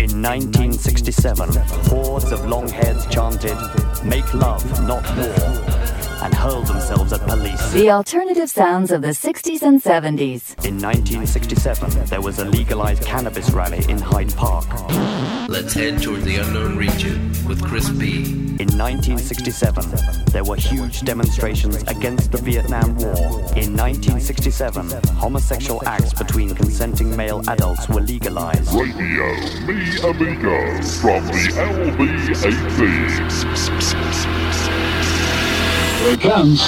In 1967, hordes of long-hairs chanted, "Make love, not war," and hurled themselves at police. The alternative sounds of the 60s and 70s. In 1967, there was a legalized cannabis rally in Hyde Park. Let's head toward the unknown region with Chris B. In 1967, there were huge demonstrations against the Vietnam War. In 1967, homosexual acts between consenting male adults were legalized. Radio Mi Amigo from the LB18. Here it comes.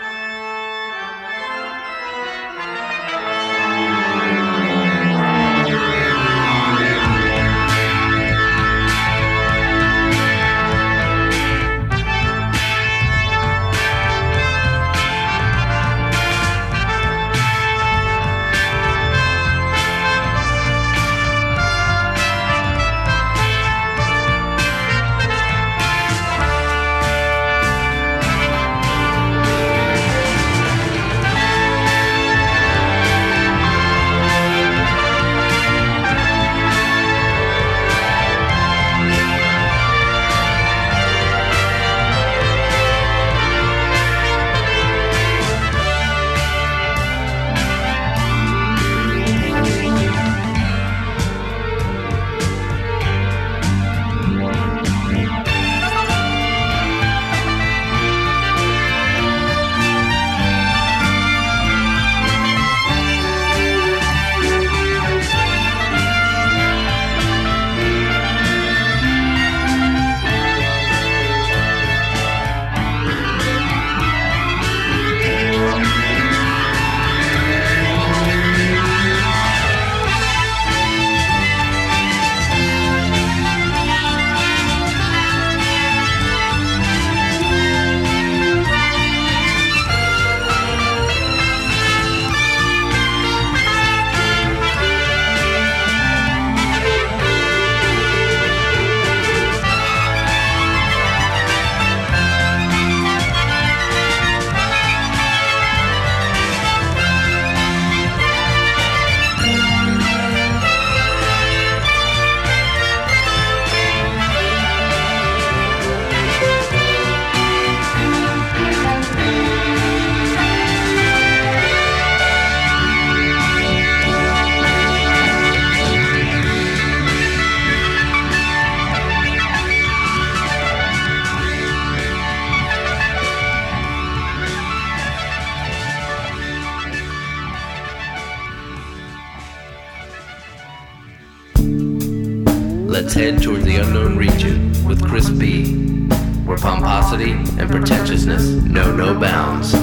Let's head toward the unknown region with Chris B, where pomposity and pretentiousness know no bounds.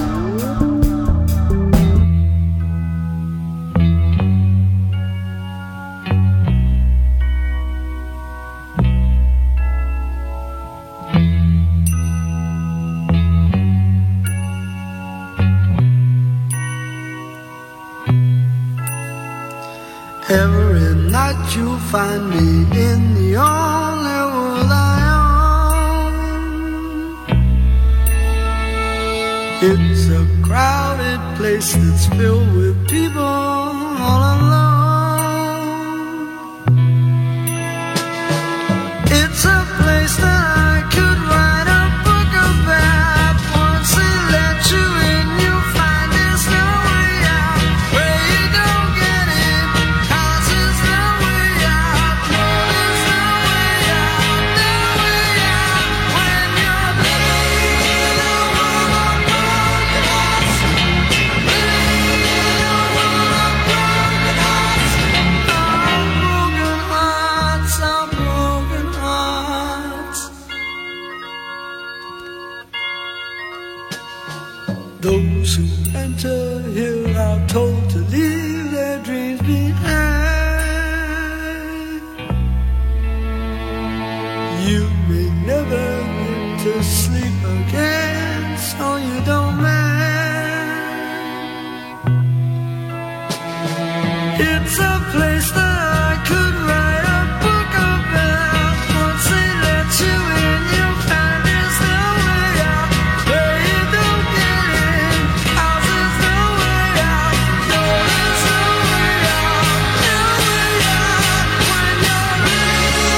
Every night you'll find me in the only world I own. It's a crowded place that's filled with people all alone. It's a place that I could write a book about. Once they let you in, you'll find there's no way out. Where you don't get in, 'cause there's no way out. No, there's no way out, no way out. When you're living in a world of broken hearts, living in a world of broken hearts. Our broken hearts. Those who enter here are told to leave their dreams behind. You may never get to sleep again, so you don't mind. It's a place that I could write a book about. Once they let you in, you'll find there's no way out. Where you don't get in, 'cause there's no way out. No, there's no way out, no way out. When you're living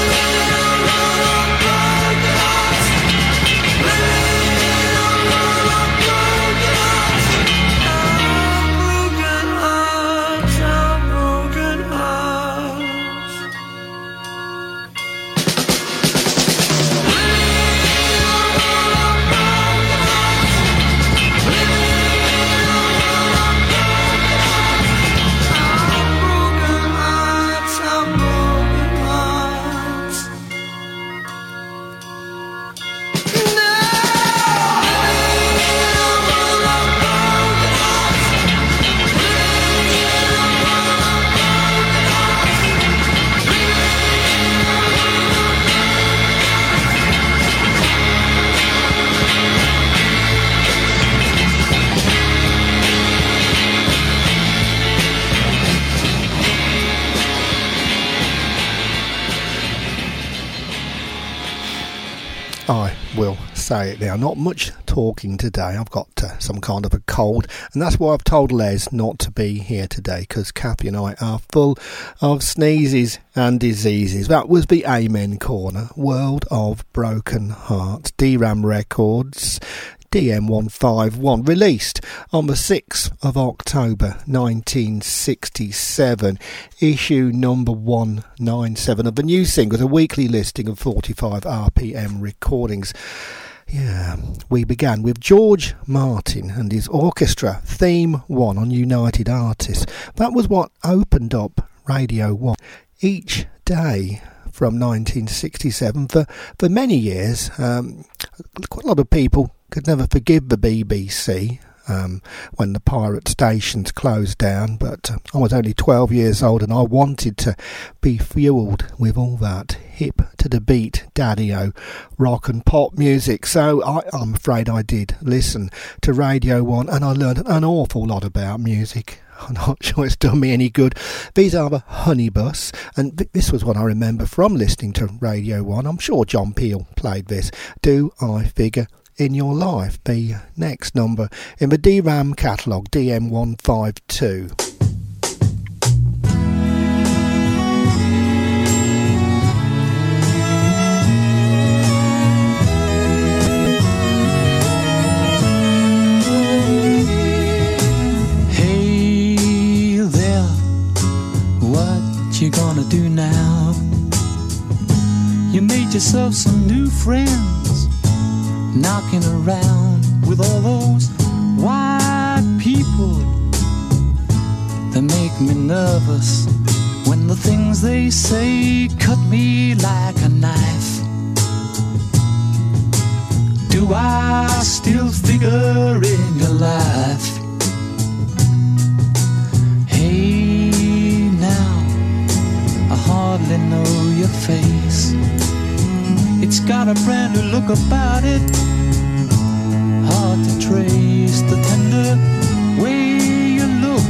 I will say it now. Not much talking today. I've got some kind of a cold, and that's why I've told Les not to be here today, because Kathy and I are full of sneezes and diseases. That was the Amen Corner, World of Broken Hearts, DRAM Records, DM151, released on the 6th of October 1967, issue number 197 of the new singles, a weekly listing of 45 RPM recordings. Yeah, we began with George Martin and his orchestra, Theme 1 on United Artists. That was what opened up Radio 1 each day from 1967 for many years. Quite a lot of people could never forgive the BBC when the pirate stations closed down, but I was only 12 years old and I wanted to be fueled with all that hip to the beat daddy-o rock and pop music, so I'm afraid I did listen to Radio 1 and I learned an awful lot about music. I'm not sure it's done me any good. These are the Honeybus, and this was what I remember from listening to Radio 1. I'm sure John Peel played this. Do I Figure in Your Life, the next number in the DRAM catalogue, DM152. Hey there, what you gonna do now? You made yourself some new friends, knocking around with all those white people that make me nervous when the things they say cut me like a knife. Do I still figure in your life? Hey now, I hardly know your face. It's got a brand new look about it, hard to trace the tender way you look,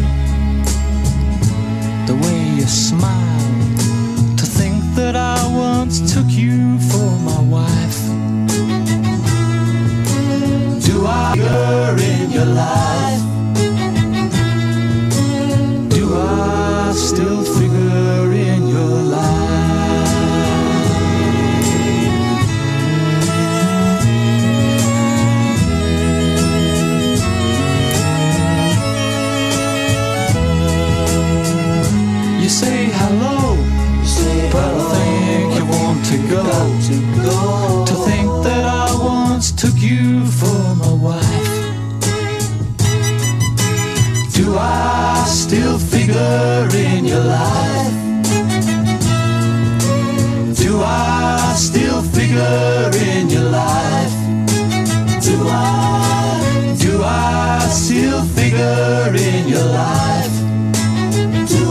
the way you smile. To think that I once took you for my wife. Do I figure in your life? Do I still figure in your life? You say hello, but I think you want to go. To think that I once took you for my wife. Do I still figure in your life? Do I still figure in your life? Do I still figure in your life? Do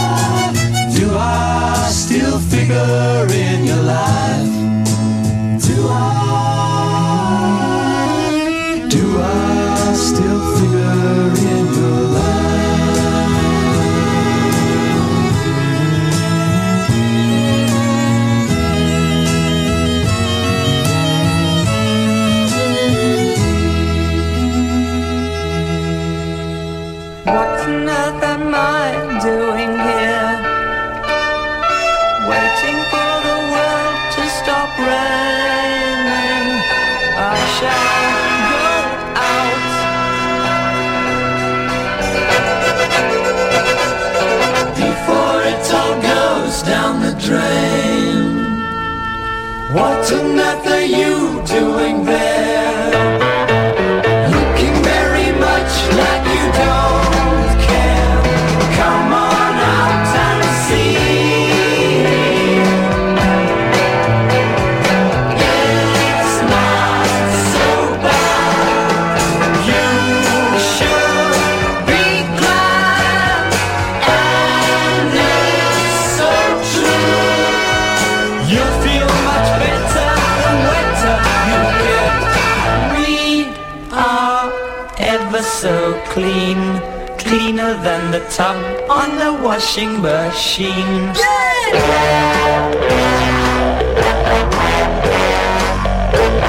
I still figure in your life? Do I still figure in your What on earth am I doing here? Waiting for the world to stop raining. I shall go out. Before it all goes down the drain. What on earth are you doing there? Looking very much like you don't care. Come on out and see. It's not so bad. You should be glad. And it's so true. You'll feel much better the wetter you get. We are ever so clean, cleaner than the tub on the washing machine. Yeah!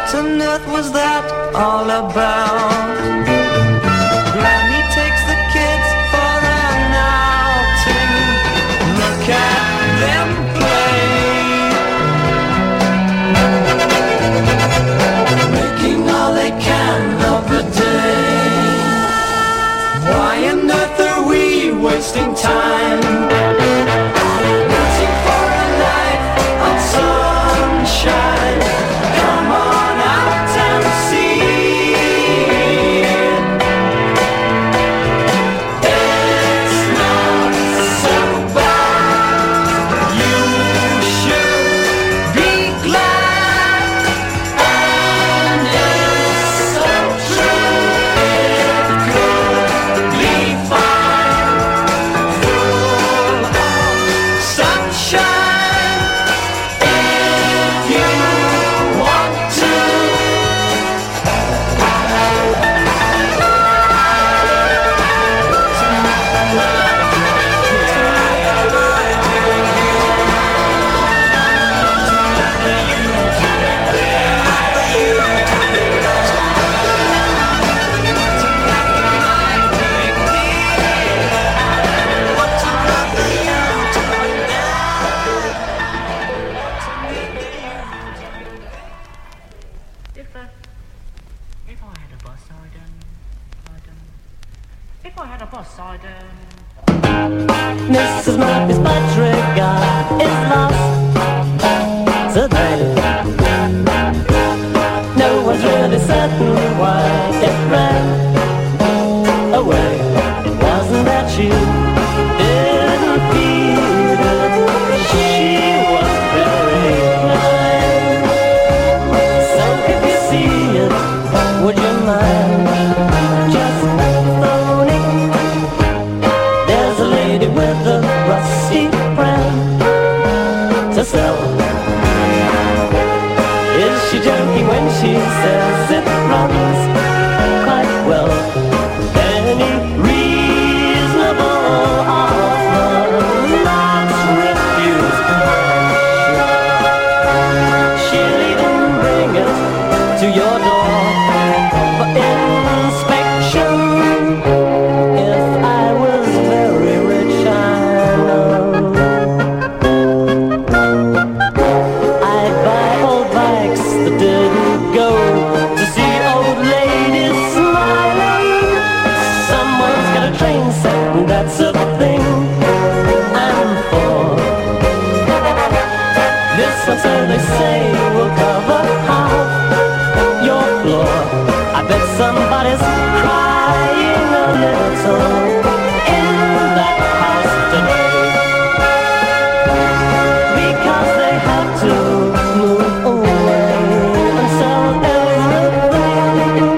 What on earth was that all about? Granny takes the kids for an outing. Look at them play, making all they can of the day. Why on earth are we wasting time? Waiting for a night of sunshine. Come on out and see. It's not so bad. You should be glad. And it's so true. It could be fine. Full of sunshine. If you want to. If I had a bus, I'd Mrs. Murphy's Patrick is lost today. No one's really certain why it ran away. It wasn't that you didn't feel it. She was very kind. So if you see it, would you mind just phoning? There's a lady with a rusty pram to sell. Is she joking when she says it runs quite well? Any reasonable offer not refused. She'll even bring it to your door for inspection. If I was very rich, I know I'd buy old bikes that didn't go to see old ladies smiling. Someone's got a train set, and that's a thing I'm for. This one, so they say, will cover half your floor. I bet somebody's crying a little in that house today, because they have to move away and sell everything.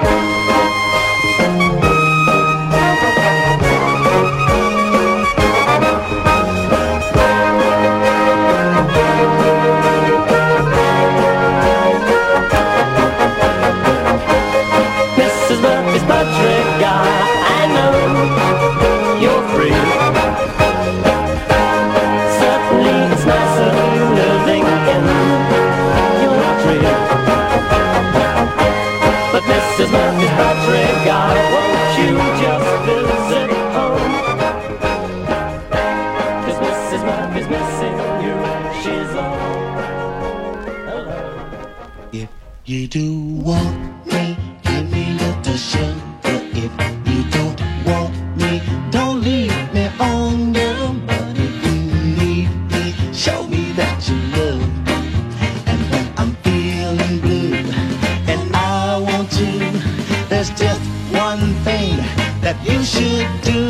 Mrs. Murphy's Patrick, I know you're free. Certainly it's nicer living in your tree. But Mrs. Murphy's Patrick, won't you just visit home? 'Cause Mrs. Murphy's missing you, she's all alone. If you do want me, give me little sugar. If you don't want me, don't leave me on, girl. But if you need me, show me that you love me. And when I'm feeling blue and I want to, there's just one thing that you should do.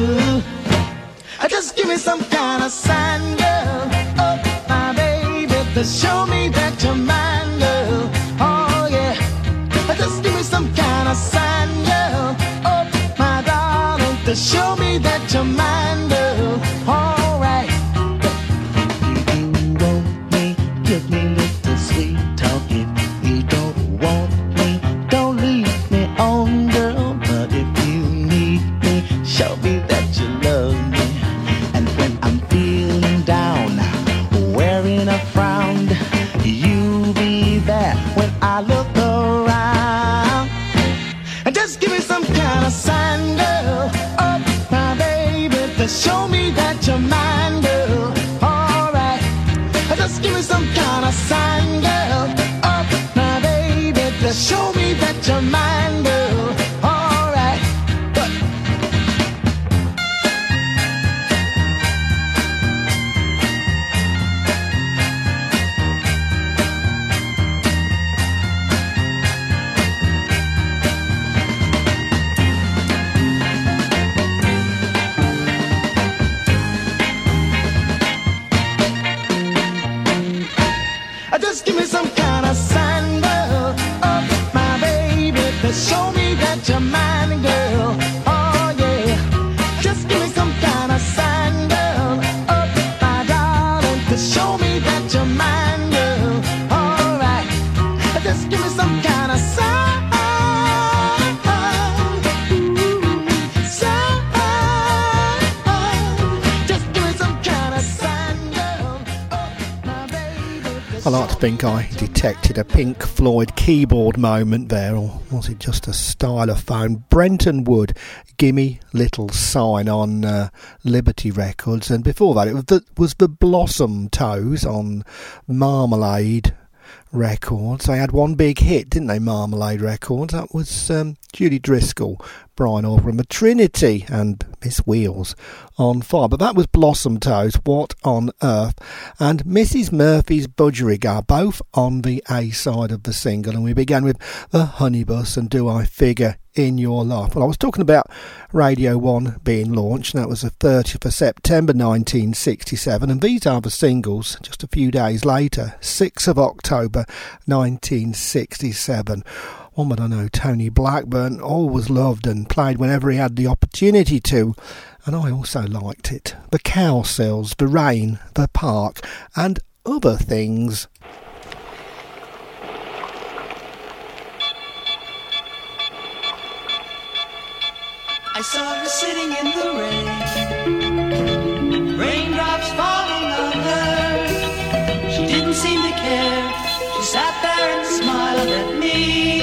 Just give me some kind of sign, girl. Oh, my baby, to show me that you're mine, girl. Oh, yeah. Just give me some kind of sign, girl. Oh, my darling, to show me that you're mine, girl. All right. If you want me, give me little sweet talk. If you don't want me, don't leave me on, girl. But if you need me, show me that you love me. And when I'm feeling down, wearing a frown, you be show me that you're mine, girl. Alright, just give me some kind of sign, girl. Oh, my baby, just show me that you're mine, girl. Alright, but just give me some kind of sign, girl. Oh, my baby, just show me that you're mine, girl. Oh, yeah. Just give me some kind of sign, girl. Oh, my darling, just show me that you're mine, girl. All right. Just give me some kind of sign. Just give me some kind of sign, girl. Oh, my baby. I like to think I detected a Pink Floyd keyboard moment there, or was it just a stylophone? Brenton Wood, Gimme Little Sign on Liberty Records, and before that it was the Blossom Toes on Marmalade Records. They had one big hit, didn't they, Marmalade Records? That was Judy Driscoll, Brian Aubrey, Trinity and Miss Wheels on Fire. But that was Blossom Toes, What on Earth, and Mrs. Murphy's Budgerigar, both on the A side of the single. And we began with the Honeybus and Do I Figure in Your Life. Well, I was talking about Radio 1 being launched, and that was the 30th of September 1967, and these are the singles just a few days later, 6th of October 1967. One that I know Tony Blackburn always loved and played whenever he had the opportunity to, and I also liked it. The Cowsills, The Rain, The Park, and other things. I saw her sitting in the rain, raindrops falling on her. She didn't seem to care. She sat there and smiled at me.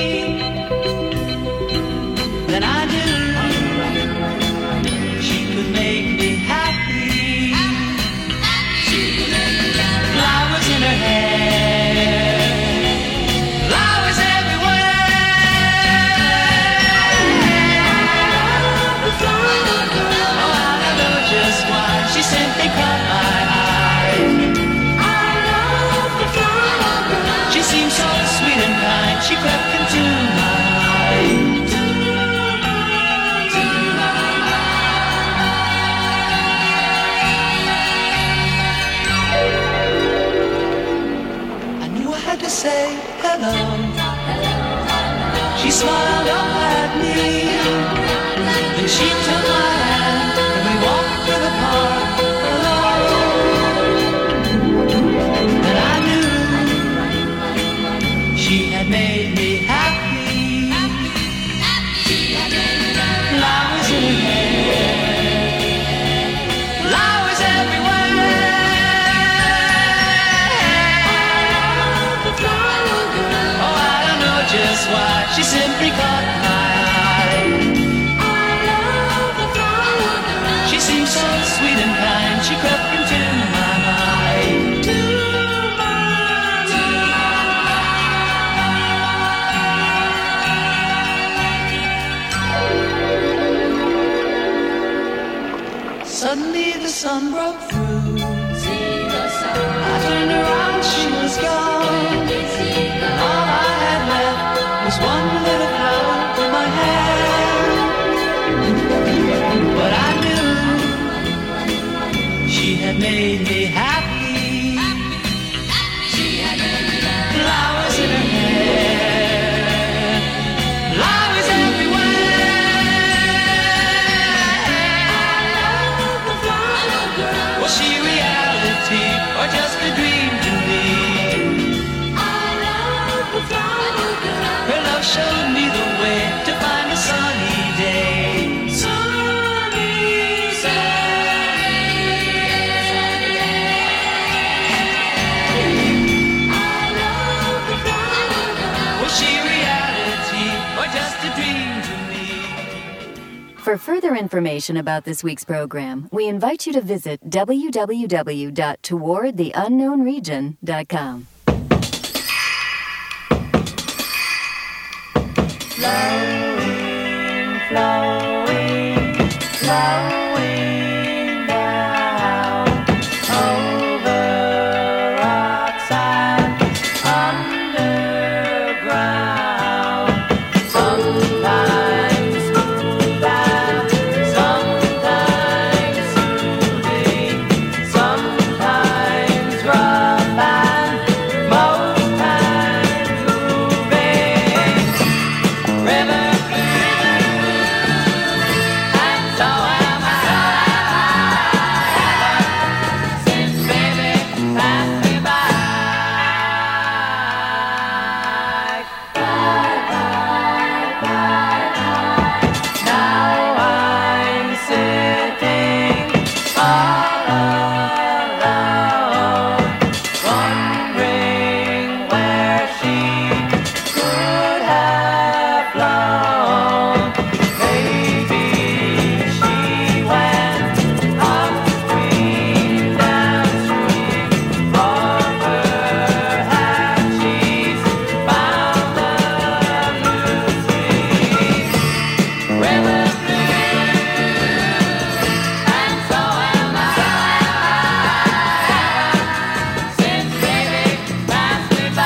Then I knew she could make me happy. Flowers in her hair, flowers she simply caught my eye. I love the flower girl. She seemed so sweet and kind. She crept into my mind. I knew I had to say hello. She smiled up at me. Then she took my hand and we walked through the park. She had made me happy. Flowers in her hair, flowers everywhere. Oh, I don't know just why she simply caught my eye. She seemed so sweet and kind. She crept into my mind. Suddenly the sun broke through. I turned around, she was gone. All I had left was one little flower in my hand. But I knew she had made me happy. Flowers in her hair, flowers everywhere. Was she reality or just a dream to me? I love the flower girl. Her love showed me the way to find a sunny day. Sunny, sunny, sunny day. I love the flower girl. Was she reality or just a dream to me? For For further information about this week's program, we invite you to visit www.towardtheunknownregion.com. Flowing, flowing, flowing down over rocks and underground. Sometimes smooth and sometimes soothing, sometimes rough and most times moving. River and so am I. Since baby passed me by. Bye, bye, bye, bye. Now I'm sitting all alone, wondering where she could have flown. Maybe she went upstream, downstream, or perhaps she's found a new stream. River and so am I. Since baby passed me by.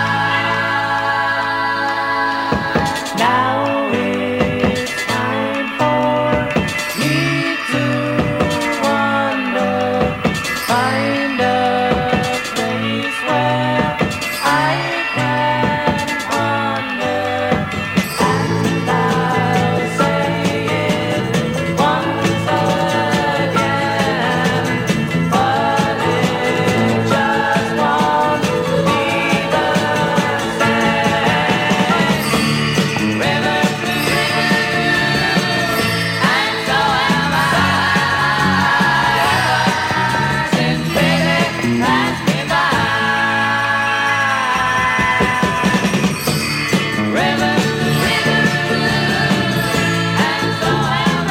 Now it's time for me to wander, find a place where I can ponder, and I'll say it once again, but it just won't be the same. River and so am I. Since baby passed me by. River and so am I.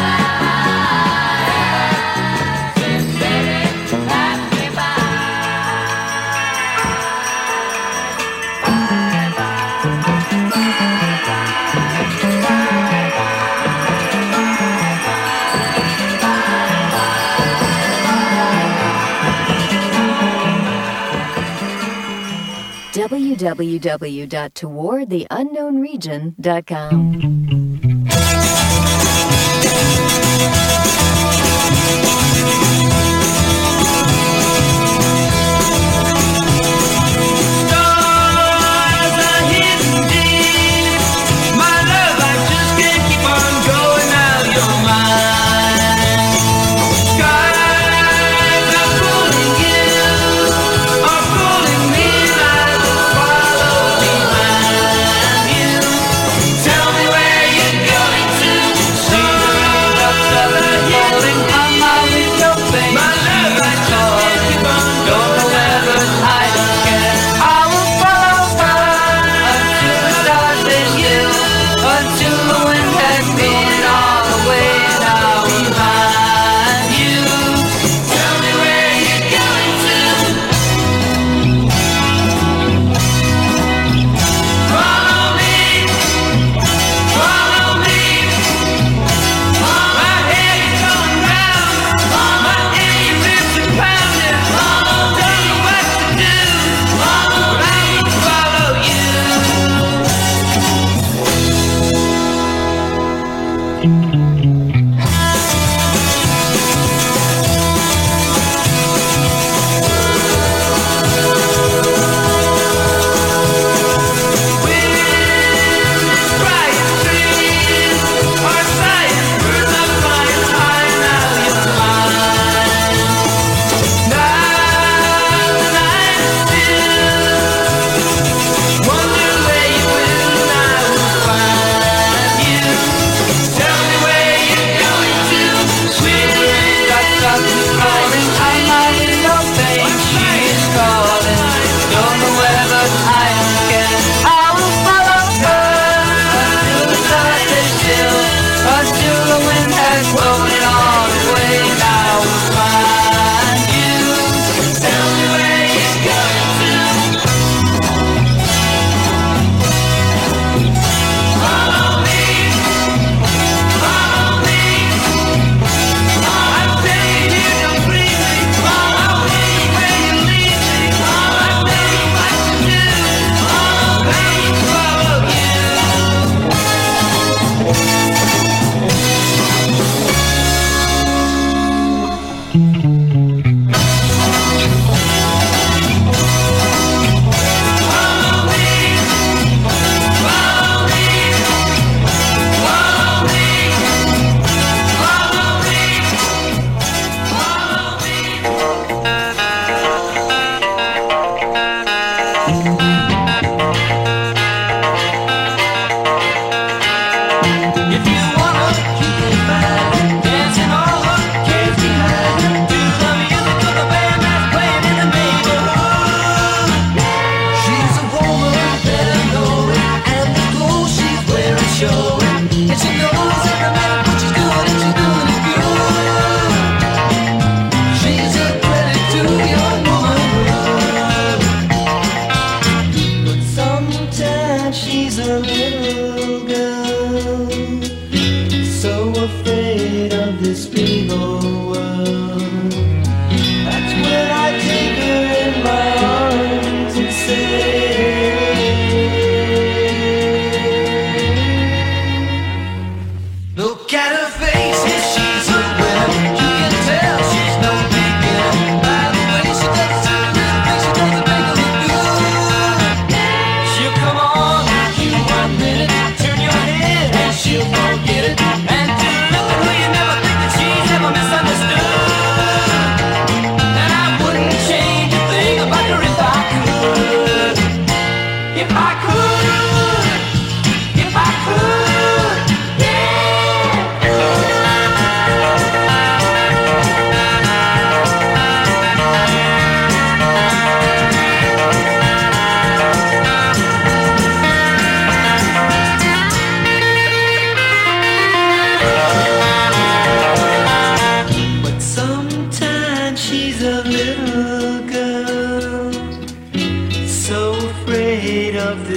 Since baby passed me by. www.towardtheunknownregion.com. Stars are hidden deep. My love, I just can't keep on going out your mind. Skies are calling you, are calling me. I will follow behind you. Tell me where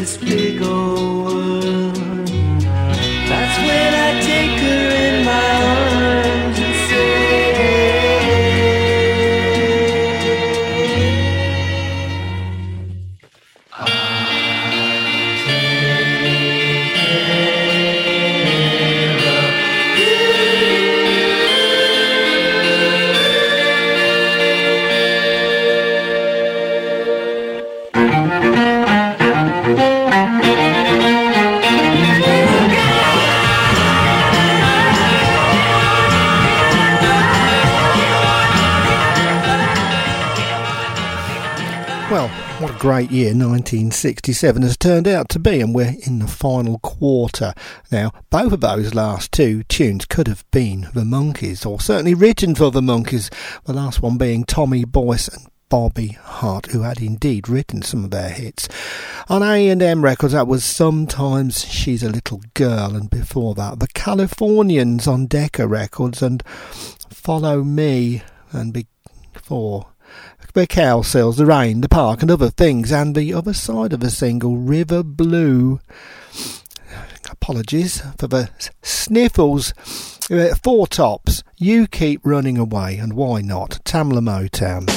this big old world. That's when I take her in my arms and what a great year 1967 has turned out to be, and we're in the final quarter. Now, both of those last two tunes could have been the Monkees, or certainly written for the Monkees, the last one being Tommy Boyce and Bobby Hart, who had indeed written some of their hits. On A&M Records, that was Sometimes She's a Little Girl, and before that, the Californians on Decca Records, and Follow Me, and before the Cowsills, The Rain, The Park and Other Things, and the other side of the single, River Blue. Apologies for the sniffles. Four Tops, You Keep Running Away, and Why Not, Tamla Motown.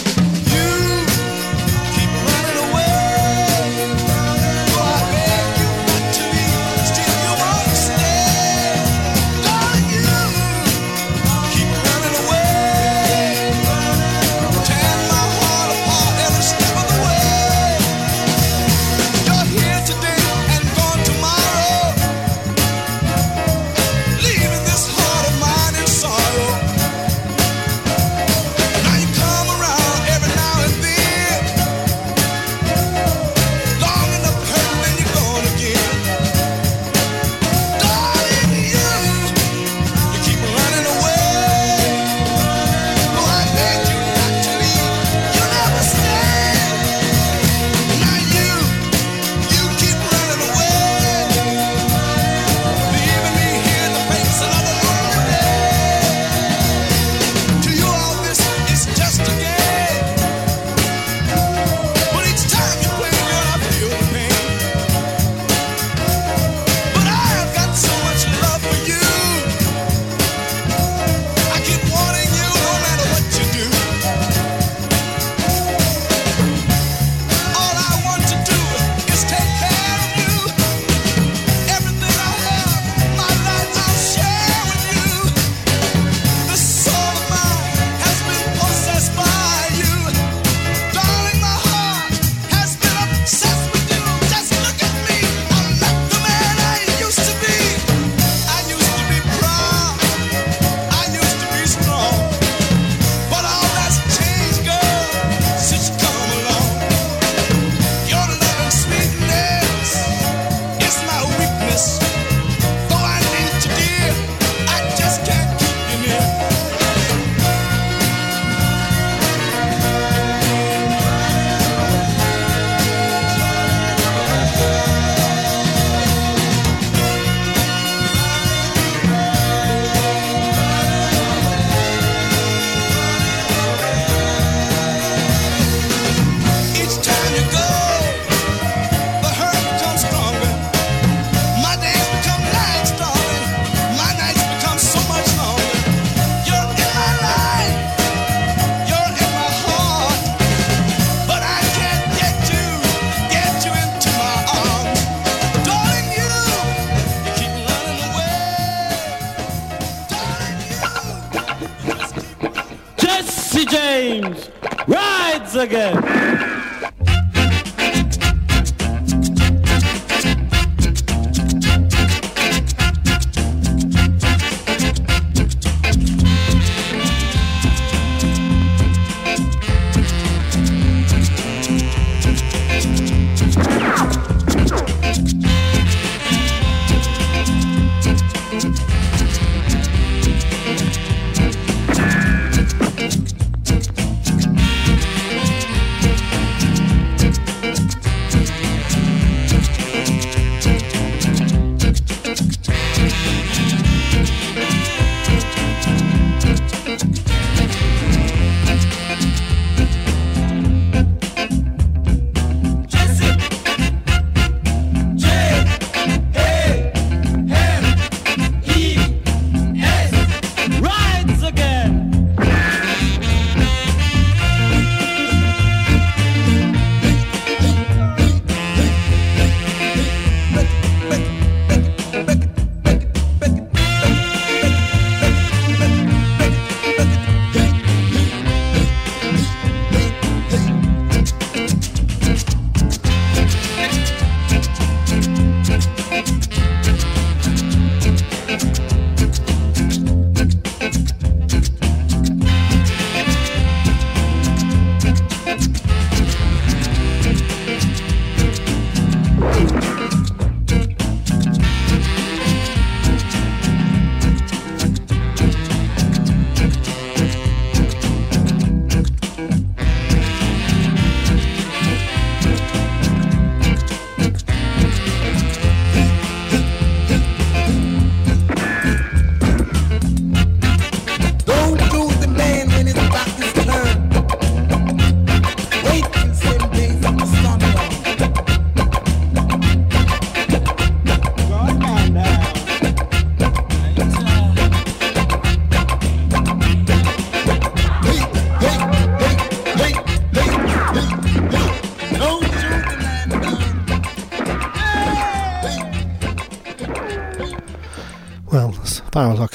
James rides again.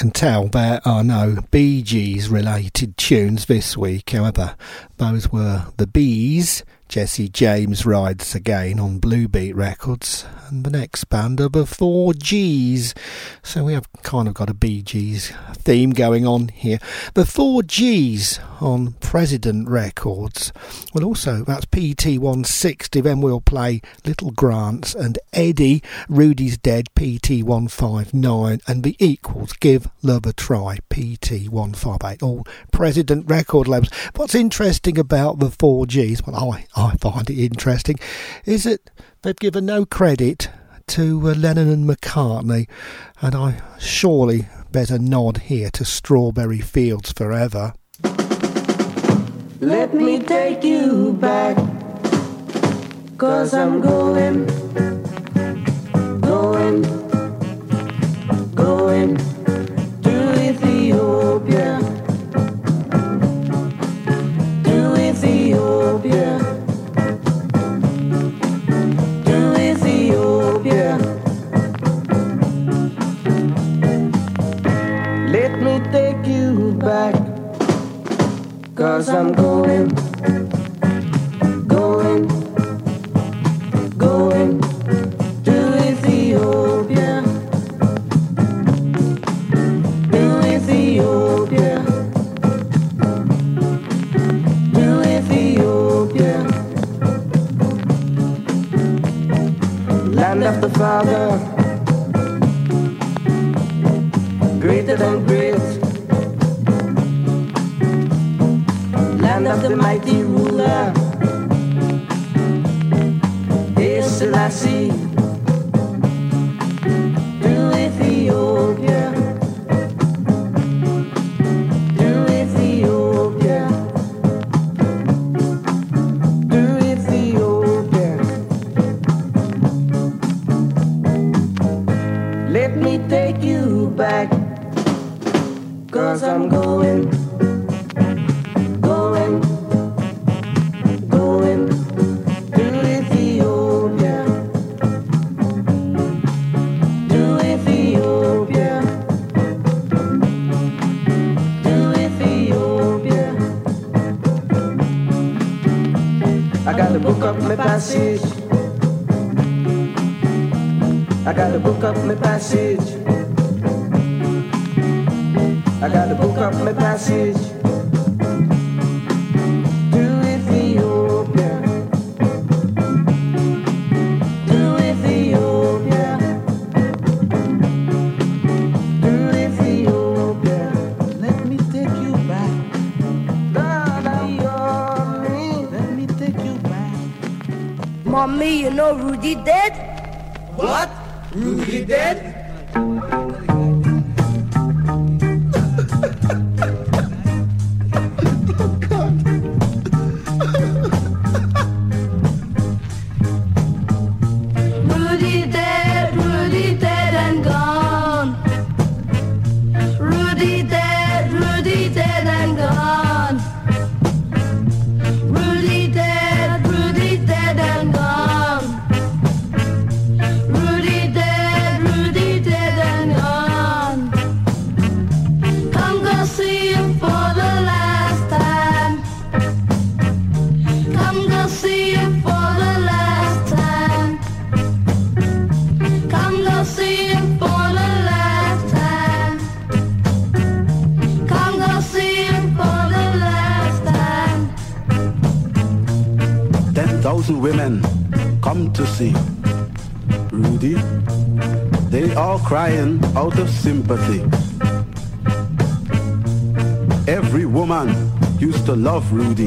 can tell there are no Bee Gees related tunes this week. However, those were the Bees. Jesse James Rides Again on Blue Beat Records, and the next band are the 4Gs. So we have kind of got a Bee Gees theme going on here. The 4Gs on President Records. Well, also that's PT160. Then we'll play Little Grants and Eddie. Rudy's Dead, PT159, and the Equals, Give Love a Try, PT158. All President Record labels. What's interesting about the 4Gs, well, I find it interesting, is that they've given no credit to Lennon and McCartney, and I surely better nod here to Strawberry Fields Forever. Let me take you back, 'cause I'm going to Ethiopia, to Ethiopia, to Ethiopia. Let me take you back, 'cause I'm going to Ethiopia, to Ethiopia, to Ethiopia. Land of the Father, greater than great. Land of the mighty ruler, Selassie, to Ethiopia, to Ethiopia, to Ethiopia. Let me take you back, 'cause I'm going to Ethiopia, to Ethiopia, to Ethiopia. I gotta book up my passage, I gotta book up my passage, I gotta book up my passage to Ethiopia, to Ethiopia, to Ethiopia. Let me take you back, let me take you back. Mommy, you know Rudy dead? What? Rudy dead? Rudy dead and gone. Rudy dead and gone. Rudy dead and gone. Rudy dead and gone. Come go see him for the last time. Come go see him for the last time. Come go see him for the last time. Come go see him for the last time. 10,000 women come to see Rudy. They are crying out of sympathy. Every woman used to love Rudy,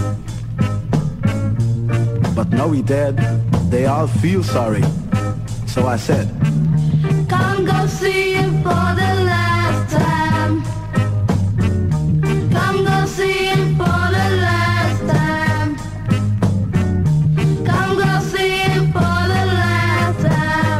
but now he dead, they all feel sorry. So I said, Come go see him for the last time. Come go see him for the last time. Come go see him for the last time.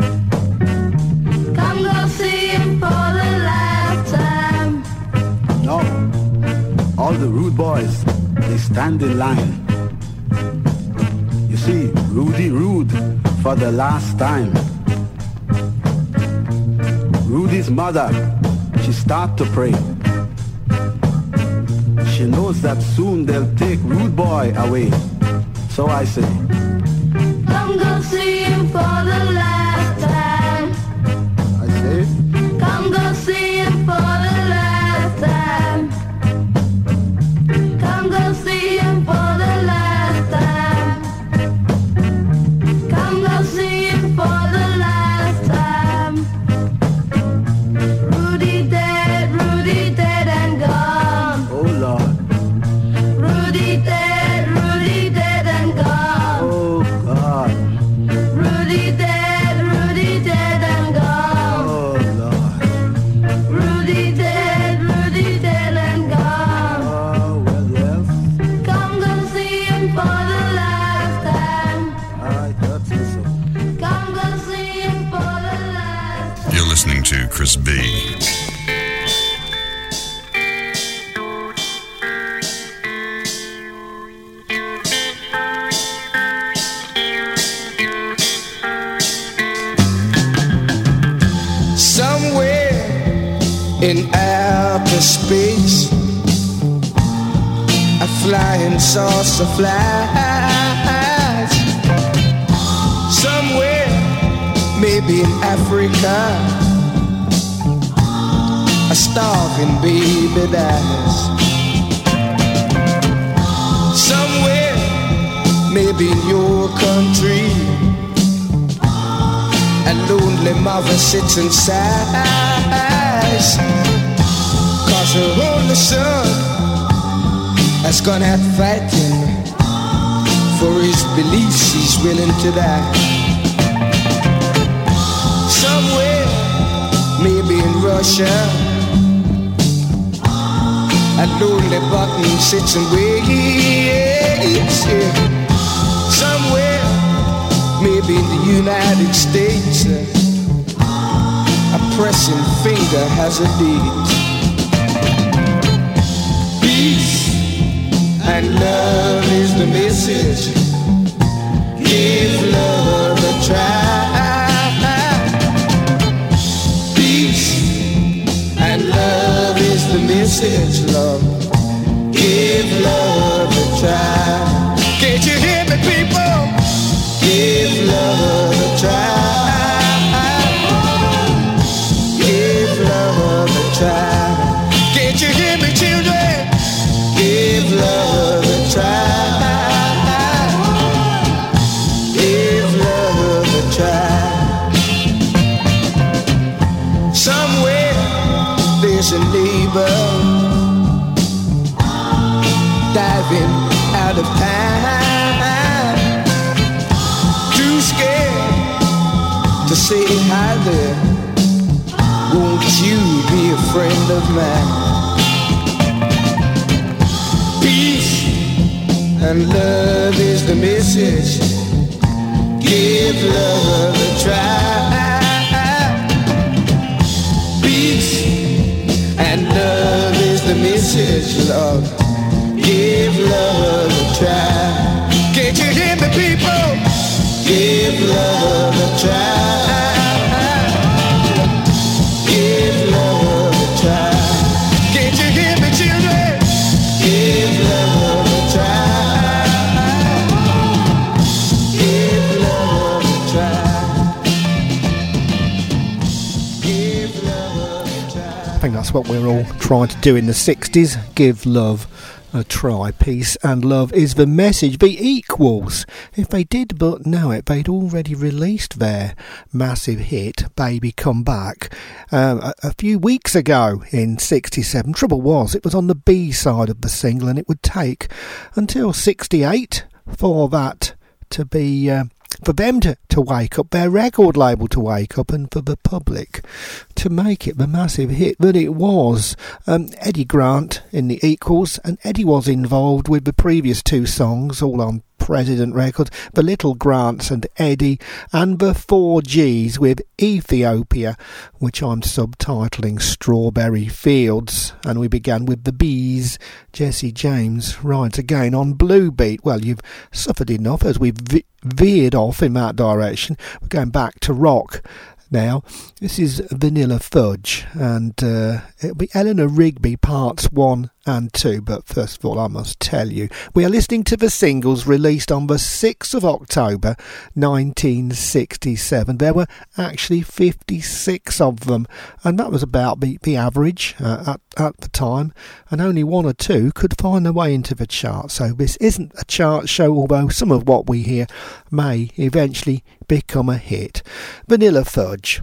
Come go see him for the last time. no, all the rude boys, they stand in line. You see, Rudy rude for the last time. Rudy's mother she start to pray. She knows that soon they'll take Rude Boy away. So I say, Come go see him for the last time. I say, Come go see him for the last time. Come go see him for the last time. Come go see him for the last time. Rudy dead and gone. oh Lord, Rudy dead and gone. oh God, Rudy dead and gone. oh Lord, Rudy dead and gone. oh well, yes, Come go see him for the last time. I thought so. Come go see him for the last time. You're listening to Chris B. Somewhere in outer space, a flying saucer flies. Somewhere, maybe in Africa, a starving baby dies. Somewhere, maybe in your country, a lonely mother sits and sighs, 'cause her only son has gone out fighting for his beliefs. He's willing to die. Somewhere, maybe in Russia, a lonely button sits and waits. Yeah. Somewhere, maybe in the United States, a pressing finger has a date. Peace and love is the message. Give love a try. Peace and love is the message, love. Give love a try. Can't you hear me, people? Give love a try. Give love a try. Can't you hear me, children? Give love a try. Give love a try. Somewhere there's a neighbor diving out of time, too scared to say hi there. Won't you be a friend of mine? Peace and love is the message. Give love a try. Peace and love is the message, love. Give love a try. Can't you hear me, people? Give love a try. Give love a try. Can't you hear me, children? Give love a try. Give love a try. Give love a try. I think that's what we're all trying to do in the 60s. Give love a try. Peace and love is the message. The Equals, if they did but know it, they'd already released their massive hit Baby Come Back a few weeks ago in 67. Trouble was, it was on the B side of the single, and it would take until 68 for that to be for them to wake up, their record label to wake up, and for the public to make it the massive hit that it was. Eddie Grant in the Equals, and Eddie was involved with the previous two songs, all on President Records, the Little Grants and Eddie, and the 4Gs with Ethiopia, which I'm subtitling Strawberry Fields. And we began with the Bees. Jesse James rides again on Blue Beat. Well, you've suffered enough as we've veered off in that direction. We're going back to rock. now. This is Vanilla Fudge, and it'll be Eleanor Rigby parts 1 and 2, but first of all I must tell you we are listening to the singles released on the 6th of October 1967. There were actually 56 of them, and that was about the average at the time, and only 1 or 2 could find their way into the chart. So this isn't a chart show, although some of what we hear may eventually become a hit. Vanilla Fudge.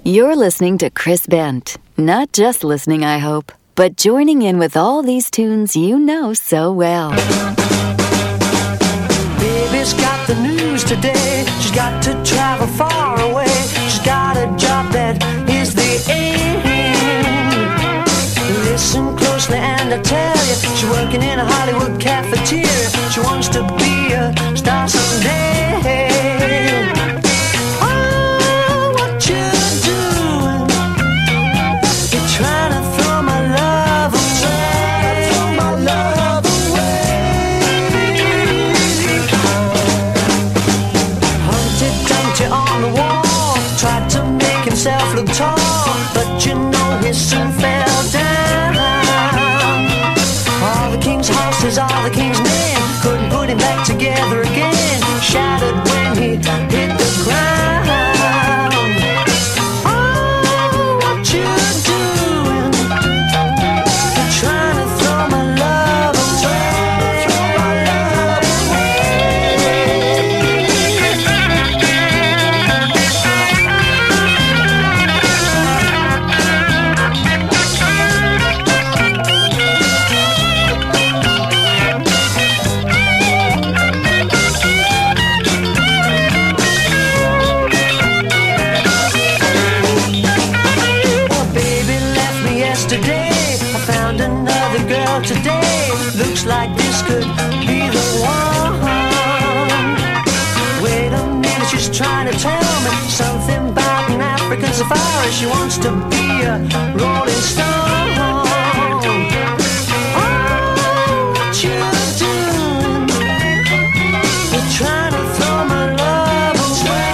You're listening to Chris Bent. Not just listening, I hope, but joining in with all these tunes you know so well. Baby's got the news today. She's got to travel far away. She's got a job that is the aim. Listen closely and I tell you, she's working in a Hollywood cafeteria. She wants to be a star someday. Oh, what you doing? You're trying to throw my love away. Throw my love on the wall, tried to make himself look tall, but you know he soon fell down. All the king's horses, all the king's men couldn't put him back together again. Shattered when he hit the ground. Oh, what you doing? You're trying to throw my love away. Throw my love today. Looks like this could be the one. Wait a minute, she's trying to tell me something about an African safari. She wants to be a rolling stone. Oh, what you doing? You're trying to throw my love away.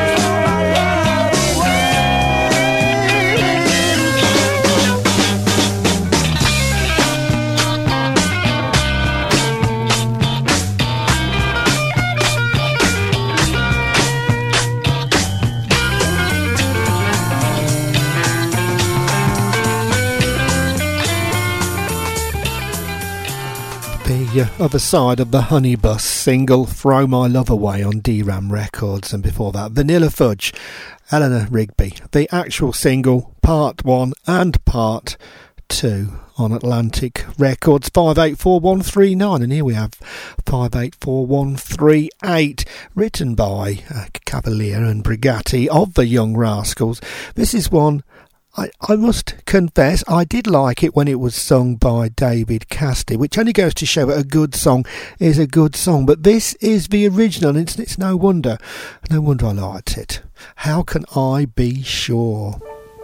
The other side of the Honey Bus single, Throw My Love Away, on D-Ram Records, and before that Vanilla Fudge, Eleanor Rigby. The actual single, Part 1 and Part 2 on Atlantic Records. 584139, and here we have 584138, written by Cavalier and Brigatti of the Young Rascals. This is one I must confess, I did like it when it was sung by David Cassidy, which only goes to show that a good song is a good song. But this is the original, and it's no wonder I liked it. How Can I Be Sure?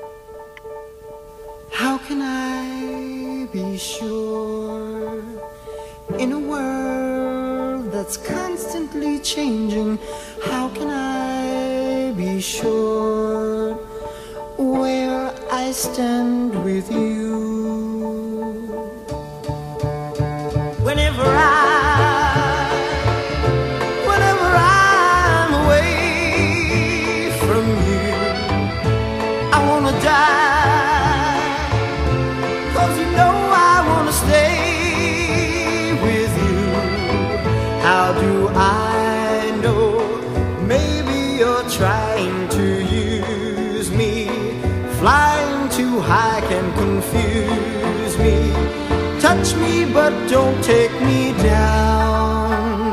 How can I be sure in a world that's constantly changing? How can I be sure where I stand with you? Whenever I'm away from you, I wanna die, 'cause you know I wanna stay with you. How do I know? Maybe you're trying to use me. Flying too high can confuse me. Touch me but don't take me down.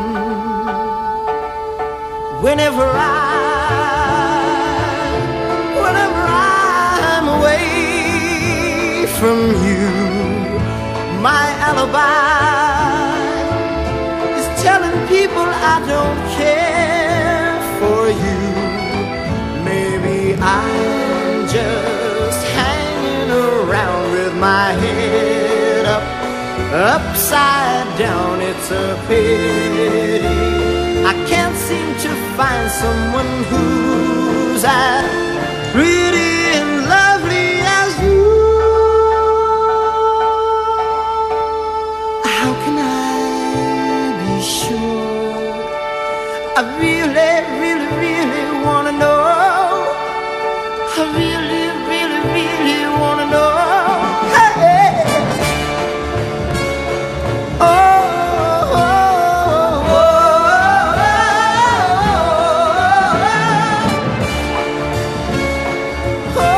Whenever I'm away from you, my alibi is telling people I don't care for you. Maybe I'm just hanging around with my head up, upside down. It's a pity I can't seem to find someone who's as pretty and lovely as you. How can I be sure? I really, really, really wanna know. I really, really, really wanna know. Hey. Oh, oh, oh, oh, oh, oh.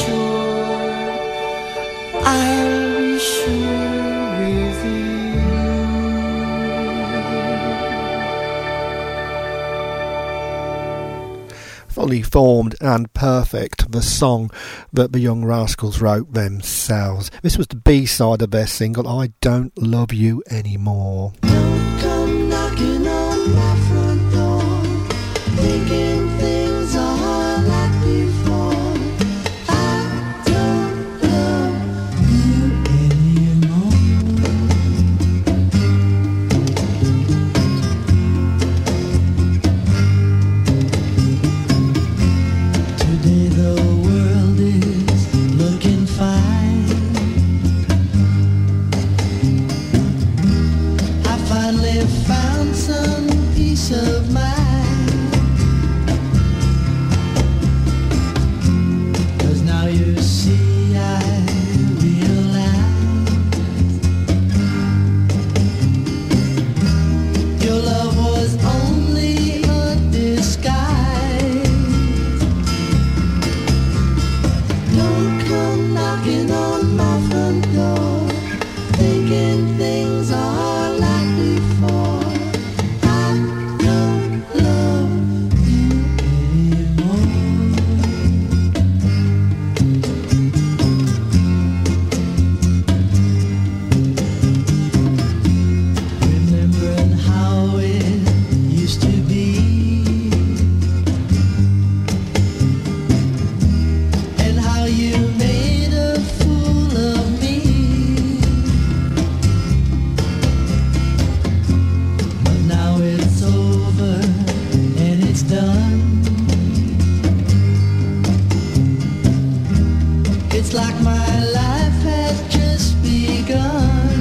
sure, I'll be sure with you. Fully formed and perfect, the song that the Young Rascals wrote themselves. This was the B-side of their single, I Don't Love You Anymore. Come knocking on my front door, thinking things are like before. I don't love you anymore. Today the world is looking fine. I finally found some peace of mind. 'Cause now you see I realize your love was only a disguise. Don't come knocking on my front door, thinking things are like before. I don't love you anymore. Remembering how it used to be, and how you made a fool of me. But now it's over and it's done. It's like my life had just begun.